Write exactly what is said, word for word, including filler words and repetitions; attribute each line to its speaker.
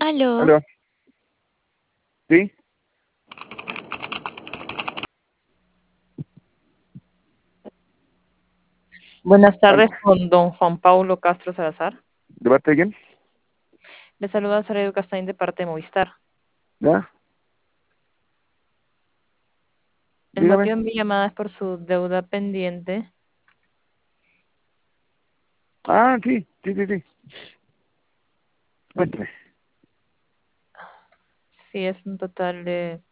Speaker 1: Aló,
Speaker 2: Aló, ¿sí?
Speaker 3: Buenas
Speaker 2: Al-
Speaker 3: tardes con don Juan Paulo Castro Salazar.
Speaker 2: ¿De parte de quién?
Speaker 3: Le saluda Sara Edu Castañón de parte de Movistar.
Speaker 2: ¿Ya?
Speaker 3: El
Speaker 2: Dígame.
Speaker 3: motivo de mi llamada es por su deuda pendiente.
Speaker 2: Ah, sí, sí, sí, sí. Cuéntame.
Speaker 3: Sí, es un total de